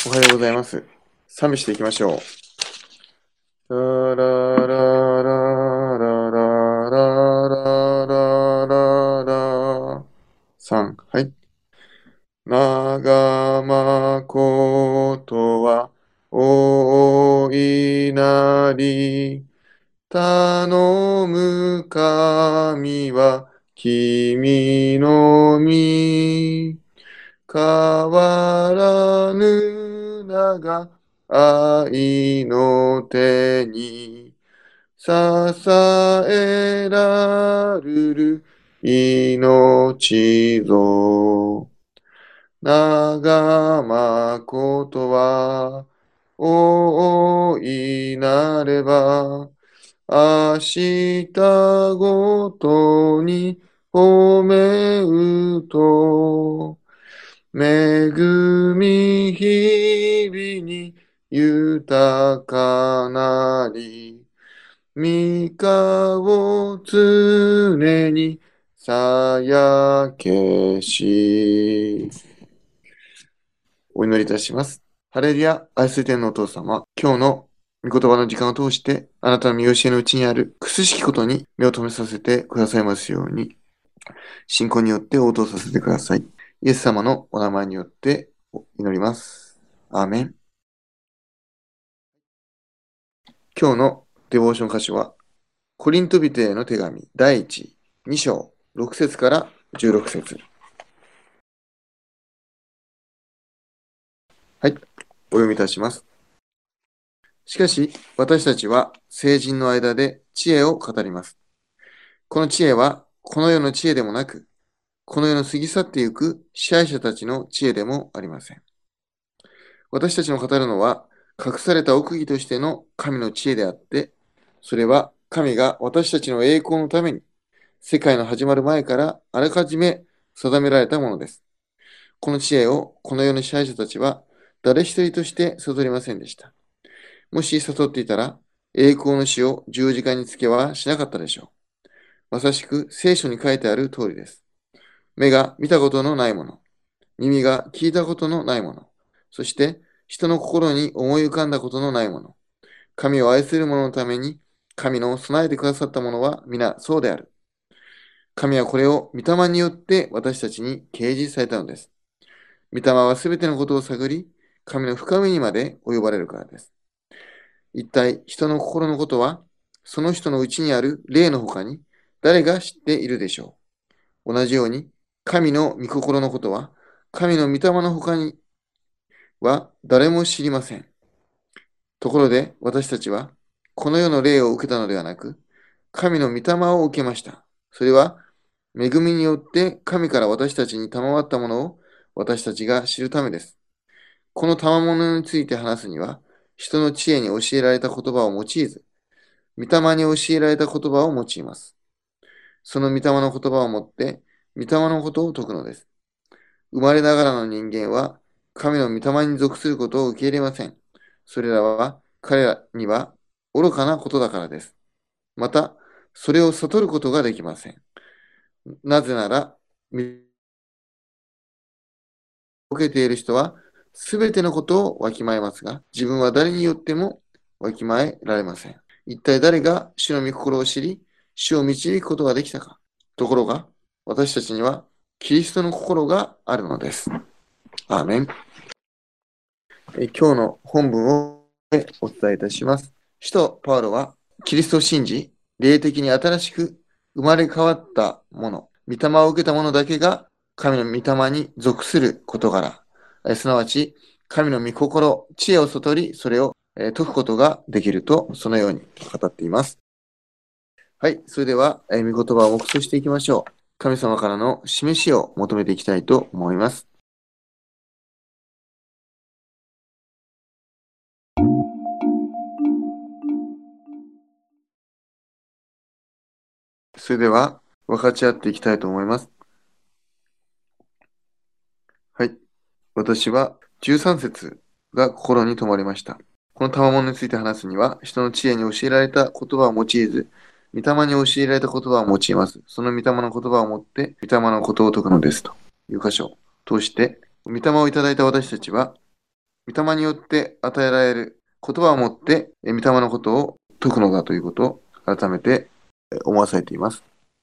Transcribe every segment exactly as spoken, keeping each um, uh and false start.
おはようございます。賛美していきましょう。ララララララララララさん、はい。長まことは大いなり、頼む神は君のみ。変わらぬ長愛の手に支えられる命ぞ。長まことは大いなれば、明日ごとに褒めうと、恵み日々に豊かなり、御顔を常にさやけし。お祈りいたします。ハレルヤ、愛する天のお父様、今日の御言葉の時間を通して、あなたの見教えのうちにあるくすしきことに目を留めさせてくださいますように、信仰によって応答させてください。イエス様のお名前によって祈ります。アーメン。今日のデボーション箇所は、コリント人への手紙だいいち、に章、ろく節からじゅうろく節。はい、お読みいたします。しかし、私たちは聖人の間で知恵を語ります。この知恵は、この世の知恵でもなく、この世の過ぎ去ってゆく支配者たちの知恵でもありません。私たちの語るのは、隠された奥義としての神の知恵であって、それは神が私たちの栄光のために、世界の始まる前からあらかじめ定められたものです。この知恵をこの世の支配者たちは誰一人として悟りませんでした。もし悟っていたら、栄光の死を十字架につけはしなかったでしょう。まさしく聖書に書いてある通りです。目が見たことのないもの、耳が聞いたことのないもの、そして人の心に思い浮かんだことのないもの、神を愛する者のために神の備えてくださったものは皆そうである。神はこれを御霊によって私たちに掲示されたのです。御霊はすべてのことを探り、神の深みにまで及ばれるからです。一体人の心のことは、その人のうちにある霊の他に誰が知っているでしょう。同じように、神の御心のことは、神の御霊の他には誰も知りません。ところで私たちは、この世の霊を受けたのではなく、神の御霊を受けました。それは、恵みによって神から私たちに賜ったものを私たちが知るためです。この賜物について話すには、人の知恵に教えられた言葉を用いず、御霊に教えられた言葉を用います。その御霊の言葉をもって、御霊のことを説くのです。生まれながらの人間は、神の御霊に属することを受け入れません。それらは彼らには愚かなことだからです。また、それを悟ることができません。なぜなら、受けている人は、すべてのことをわきまえますが、自分は誰によってもわきまえられません。一体誰が主の御心を知り、主を導くことができたか。ところが、私たちにはキリストの心があるのです。アーメン。え今日の本文をお伝えいたします。使徒パウロは、キリストを信じ、霊的に新しく生まれ変わった者、御霊を受けた者だけが神の御霊に属する事柄、すなわち神の御心、知恵を悟り、それを解くことができると、そのように語っています。はい、それでは、えー、御言葉を黙想していきましょう。神様からの示しを求めていきたいと思います。それでは、分かち合っていきたいと思います。はい。私はじゅうさん節が心に留まりました。この賜物について話すには、人の知恵に教えられた言葉を用いず、御霊に教えられた言葉を用います。その御霊の言葉をもって、御霊のことを説くのですという箇所を通して、御霊をいただいた私たちは、 御霊によって与えられる言葉をもって、御霊のことを説くのだということを改めて思わされています。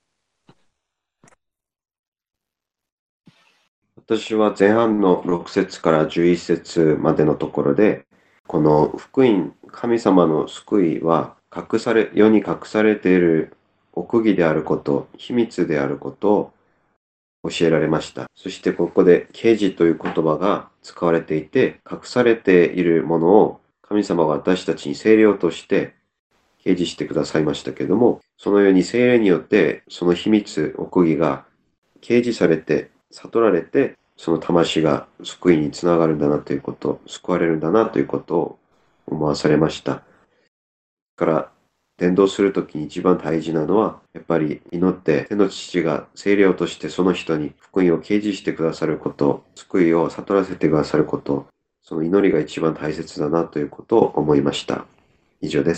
私は前半のろく節からじゅういち節までのところで、この福音、神様の救いは隠され、世に隠されている奥義であること、秘密であることを教えられました。そしてここで啓示という言葉が使われていて、隠されているものを神様が私たちに聖霊として掲示してくださいましたけれども、そのように聖霊によってその秘密、奥義が掲示されて、悟られて、その魂が救いにつながるんだなということ、救われるんだなということを思わされました。だから、伝道するときに一番大事なのは、やっぱり祈って天の父が聖霊をとしてその人に福音を掲示してくださること、救いを悟らせてくださること、その祈りが一番大切だなということを思いました。以上です。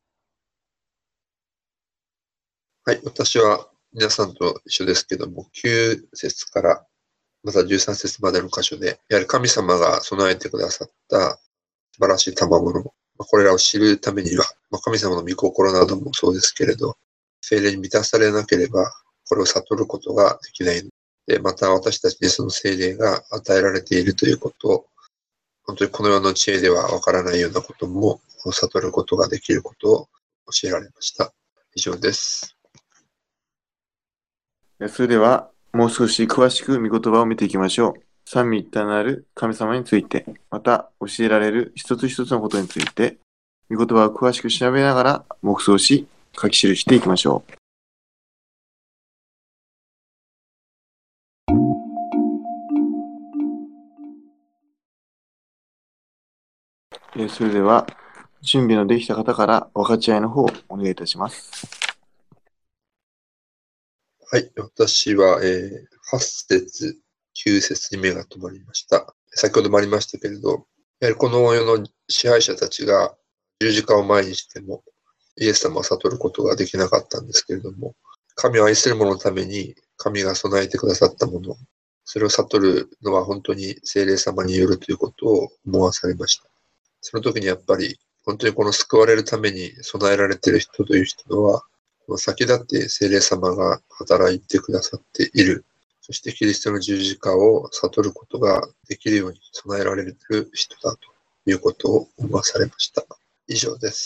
はい、私は皆さんと一緒ですけども、きゅう節からまたじゅうさん節までの箇所で、やはり神様が備えてくださった素晴らしい賜物、これらを知るためには、神様の御心などもそうですけれど、聖霊に満たされなければ、これを悟ることができない。で、また私たちにその聖霊が与えられているということを、本当にこの世の知恵ではわからないようなことも悟ることができることを教えられました。以上です。 それでは、もう少し詳しく御言葉を見ていきましょう。三位一体なる神様について、また教えられる一つ一つのことについて、御言葉を詳しく調べながら黙想し、書き記していきましょう。それでは、準備のできた方から分かち合いの方をお願いいたします。 はい、私は、えー、はち節、きゅう節に目が留まりました。先ほどもありましたけれど、やはりこの世の支配者たちが十字架を前にしても、イエス様を悟ることができなかったんですけれども、神を愛する者のために神が備えてくださったもの、それを悟るのは本当に聖霊様によるということを思わされました。その時にやっぱり、本当にこの救われるために備えられている人という人は、先立って聖霊様が働いてくださっている。そしてキリストの十字架を悟ることができるように備えられる人だということを思わされました。以上です。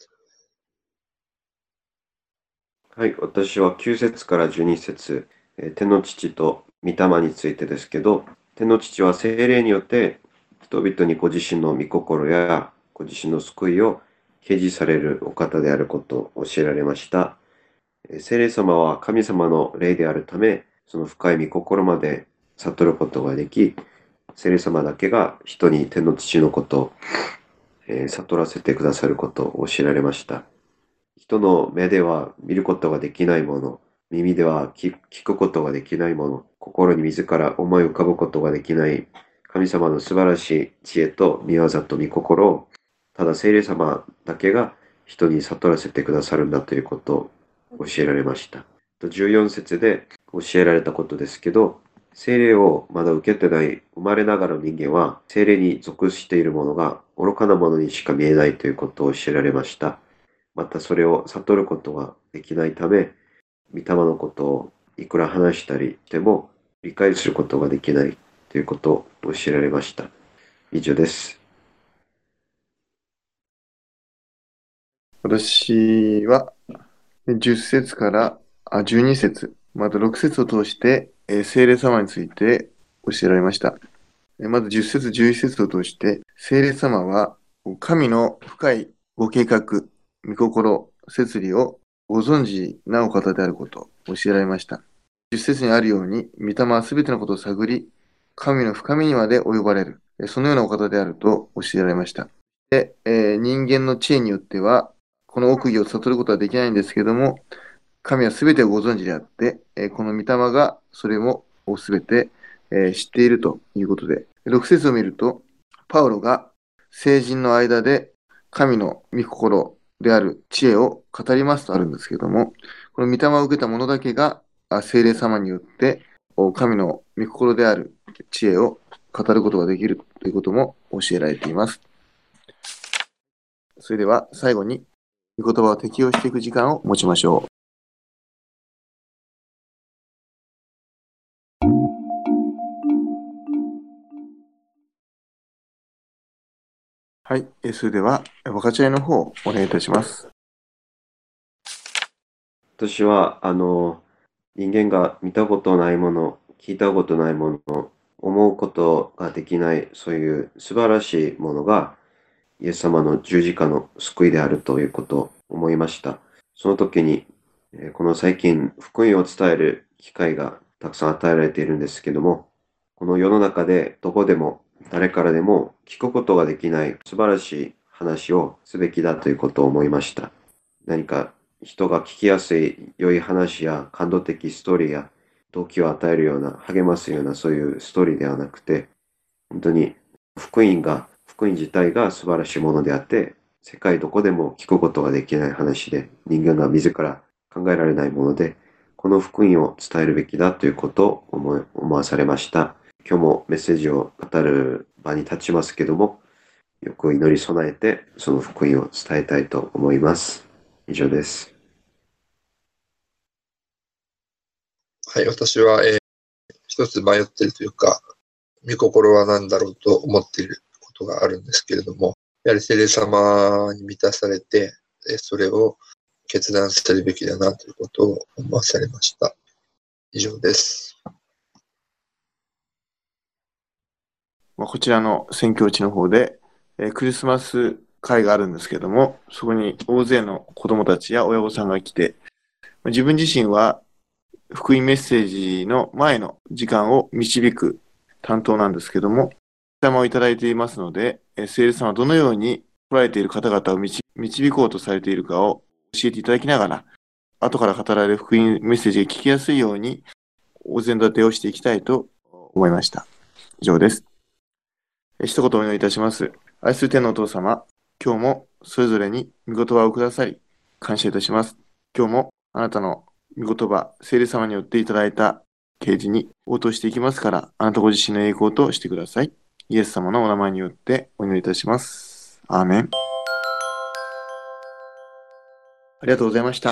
はい、私はきゅう節からじゅうに節、天の父と御霊についてですけど、天の父は聖霊によって人々にご自身の御心やご自身の救いを掲示されるお方であることを教えられました。聖霊様は神様の霊であるため、その深い御心まで悟ることができ、聖霊様だけが人に天の父のことを、えー、悟らせてくださることを教えられました。人の目では見ることができないもの、耳では聞くことができないもの、心に自ら思い浮かぶことができない神様の素晴らしい知恵と御業と御心を、ただ聖霊様だけが人に悟らせてくださるんだということを教えられました。じゅうよん節で教えられたことですけど、聖霊をまだ受けてない生まれながらの人間は、聖霊に属しているものが愚かなものにしか見えないということを教えられました。またそれを悟ることができないため、御霊のことをいくら話したりしても理解することができないということを教えられました。以上です。 私はじゅっ節からあじゅうに節、またろく節を通して、えー、聖霊様について教えられました。まずじゅっ節、じゅういち節を通して、聖霊様は神の深いご計画、御心、摂理をご存知なお方であることを教えられました。じゅっ節にあるように、御霊はすべてのことを探り、神の深みにまで及ばれる。そのようなお方であると教えられました。で、えー、人間の知恵によっては、この奥義を悟ることはできないんですけども、神はすべてをご存知であって、えー、この御霊がそれもすべて、えー、知っているということで、ろく節を見ると、パウロが聖人の間で神の御心である知恵を語りますとあるんですけども、この御霊を受けた者だけが聖霊様によって神の御心である知恵を語ることができるということも教えられています。それでは最後に御言葉を適用していく時間を持ちましょう。はい、それでは分かち合いの方をお願いいたします。 私は、あの、人間が見たことないもの、聞いたことないもの、思うことができない、そういう素晴らしいものが、イエス様の十字架の救いであるということを思いました。その時に、この最近、福音を伝える機会がたくさん与えられているんですけども、この世の中でどこでも誰からでも聞くことができない素晴らしい話をすべきだということを思いました。何か人が聞きやすい良い話や感動的ストーリーや動機を与えるような励ますようなそういうストーリーではなくて、本当に福音が福音自体が素晴らしいものであって、世界どこでも聞くことができない話で、人間が自ら考えられないもので、この福音を伝えるべきだということを思い思わされました。今日もメッセージを語る場に立ちますけども、よく祈り備えてその福音を伝えたいと思います。以上です。 はい、私は、えー、一つ迷っているというか、御心は何だろうと思っていることがあるんですけれども、やはり聖霊様に満たされて、それを決断するべきだなということを思わされました。以上です。 こちらの宣教地の方で、えー、クリスマス会があるんですけども、そこに大勢の子供たちや親御さんが来て、自分自身は福音メッセージの前の時間を導く担当なんですけども、御霊をいただいていますので、聖霊様はどのように来られている方々を導こうとされているかを教えていただきながら、後から語られる福音メッセージが聞きやすいようにお膳立てをしていきたいと思いました。以上です。一言お願いいたします。愛する天のお父様、今日もそれぞれに御言葉をくださり、感謝いたします。今日もあなたの御言葉、聖霊様によっていただいた啓示に応答していきますから、あなたご自身の栄光としてください。イエス様のお名前によってお祈りいたします。アーメン。ありがとうございました。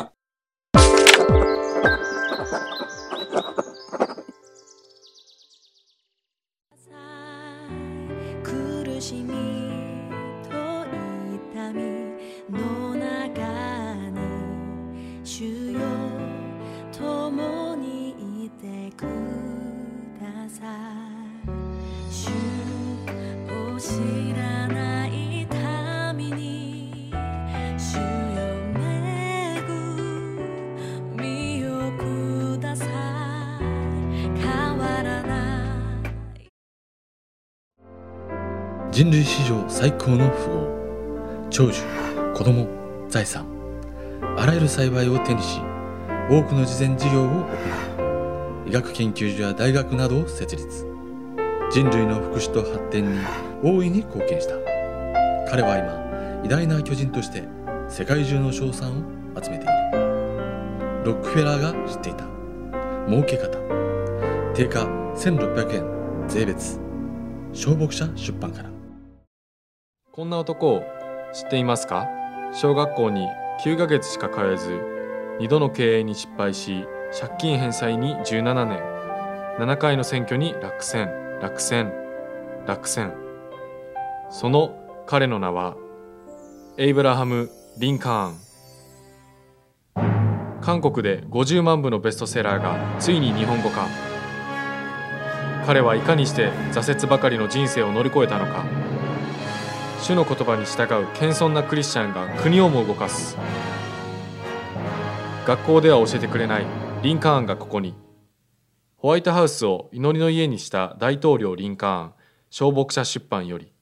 苦しみと痛みの中に主よ共にいてください。主を知らない民に主よ恵みをください。変わらない人類史上最高の富豪、長寿、子供、財産、あらゆる幸いを手にし、多くの慈善事業を行う。医学研究所や大学などを設立。人類の福祉と発展に大いに貢献した。彼は今、偉大な巨人として世界中の称賛を集めている。ロックフェラーが知っていた儲け方。定価せんろっぴゃくえん税別。小牧者出版から。 こんな男を知っていますか？小学校にきゅうかげつしか通えず、にどの経営に失敗し、借金返済にじゅうななねん、ななかいの選挙に落選、落選、落選。その彼の名は、エイブラハム・リンカーン。韓国でごじゅうまんぶのベストセラーがついに日本語化。彼はいかにして挫折ばかりの人生を乗り越えたのか。主の言葉に従う謙遜なクリスチャンが国をも動かす。学校では教えてくれないリンカーンがここに。ホワイトハウスを祈りの家にした大統領リンカーン、小牧者出版より。